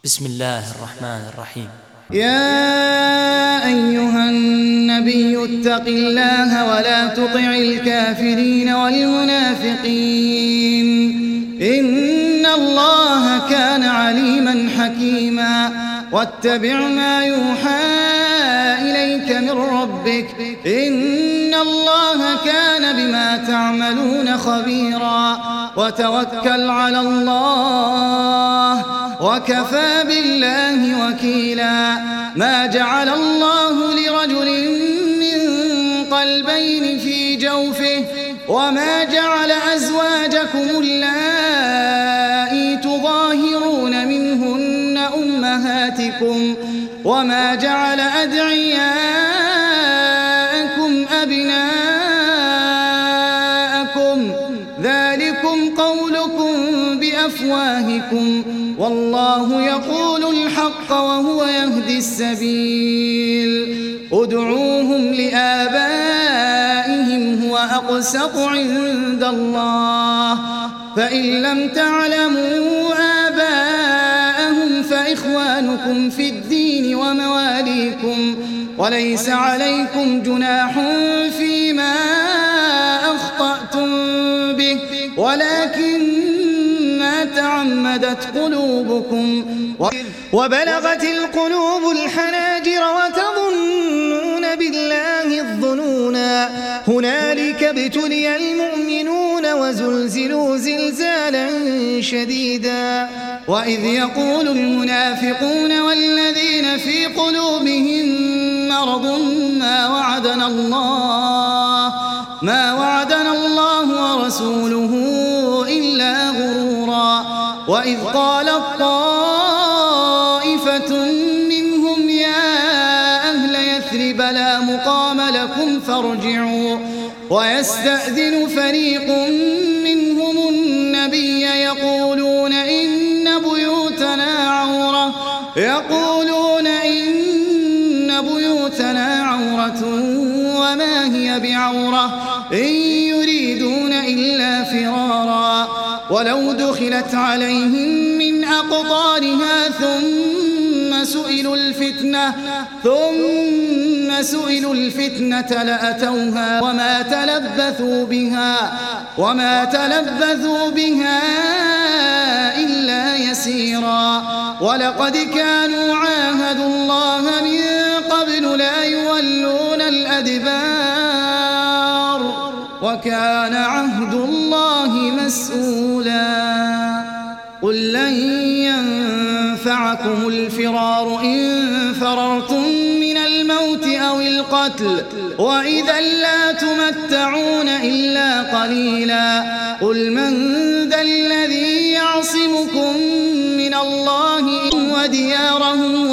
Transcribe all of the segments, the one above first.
بسم الله الرحمن الرحيم. يا أيها النبي اتق الله ولا تطع الكافرين والمنافقين إن الله كان عليما حكيما واتبع ما يوحى إليك من ربك إن الله كان بما تعملون خبيرا وتوكل على الله وكفى بالله وكيلا. ما جعل الله لرجل من قلبين في جوفه وما جعل أزواجكم اللائي تظاهرون منهن أمهاتكم وما جعل أدعياءكم أبناءكم ذلكم قولكم بأفواهكم والله يقول الحق وهو يهدي السبيل. ادعوهم لآبائهم هو أقسط عند الله فإن لم تعلموا آباءهم فإخوانكم في الدين ومواليكم وليس عليكم جناح فيما أخطأتم به ولكن ما تعمدت قلوبكم وبلغت القلوب الحناجر وتظنون بالله الظنونا هنالك ابتلي المؤمنون وزلزلوا زلزالا شديدا. وإذ يقول المنافقون والذين في قلوبهم مرض ما وعدنا الله ورسوله إلا غرورا. وإذ قالت طائفة منهم يا أهل يثرب لا مقام لكم فارجعوا ويستأذن فريق منهم النبي يقولون إن بيوتنا عورة وما هي بعورة إن يريدون إلا فرارا ولو دخلت عليهم من أقطارها ثم سئلوا الفتنة لأتوها وما تلبثوا بها إلا يسيرا. ولقد كانوا عاهدوا الله من قبل لا يولون الأدبار وكان عهد الله مسؤولا. قل لن ينفعكم الفرار إن فررتم من الموت أو القتل وإذا لا تمتعون إلا قليلا. قل من ذا الذي يعصمكم من الله وديارهم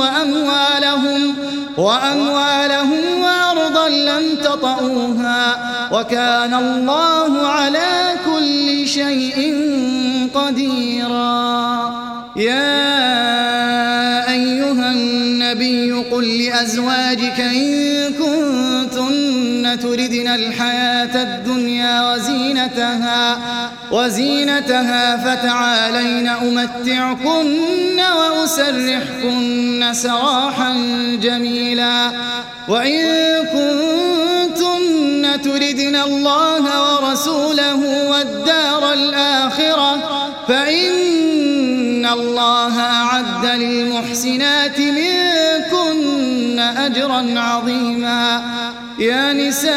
وأموالهم وأرضا لم تطئوها وكان الله على كل شيء قديرا. يا أيها النبي قل لأزواجك إن كنتن تردن الحياة الدنيا وزينتها فتعالين أمتعكن وأسرحكن سراحا جميلا. وإن كنتن تردن الله ورسوله والدار الآخرة فإن الله أعد للمحسنات منكن أجرا عظيما. يا نساء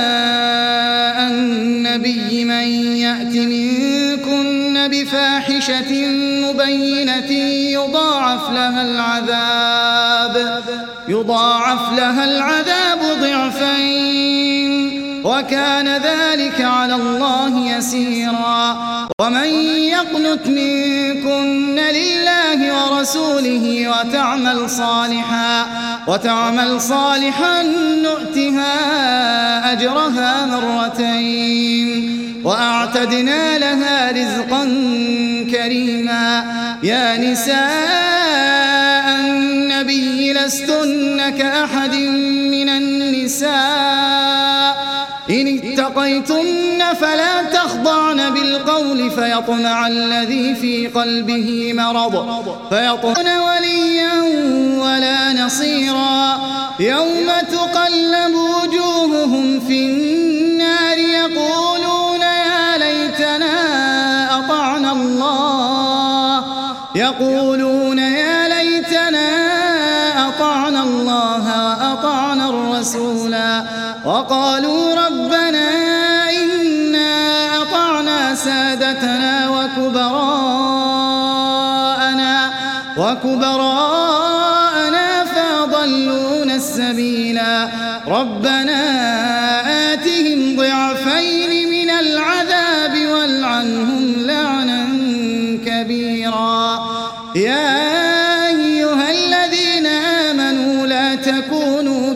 النبي من يأت منكن بفاحشة مبينة يضاعف لها العذاب ضعفين وكان ذلك على الله يسيرا. ومن يقنت منكن لله ورسوله وتعمل صالحا نؤتها أجرها مرتين وأعتدنا لها رزقا كريما. يا نساء النبي لستن كأحد من النساء إن اتقيتن فلا تخضعن بالقول فيطمع الذي في قلبه مرض فيطمع وليا ولا نصيرا يوم تقلب وجوههم في النار يقولون يا ليتنا أطعنا الله وأطعنا الرسولا وقالوا ربنا إنا أطعنا سادتنا وكبراءنا فأضلونا السبيلا ربنا آتهم ضعفين من العذاب والعنهم لعنا كبيرا يا أيها الذين آمنوا لا تكونوا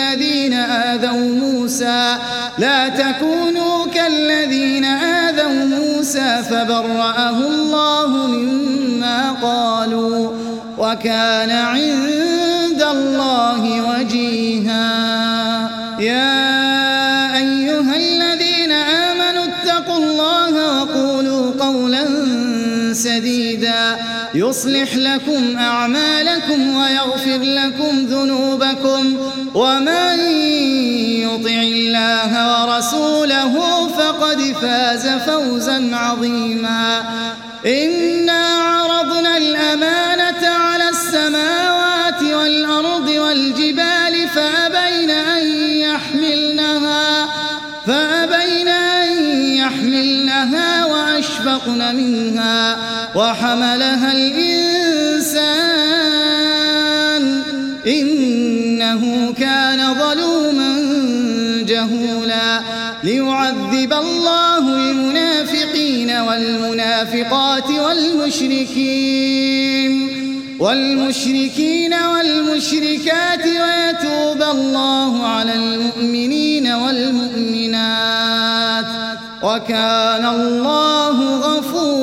كالذين آذوا موسى فبرأه الله مما قالوا وكان عند الله وجيها يا أيها الذين آمنوا اتقوا الله وقولوا قولا سديدا يصلح لكم أعمالكم ويغفر لكم ذنوبكم ومن يطع الله ورسوله فقد فاز فوزا عظيما إنا عرضنا الأمانة على السماوات والأرض والجبال فأبين أن يحملنها وأشفقن منها وحملها الإنسان إنه كان ظلوما جهولا ليعذب الله المنافقين والمنافقات والمشركين والمشركات ويتوب الله على المؤمنين والمؤمنات وكان الله غفورا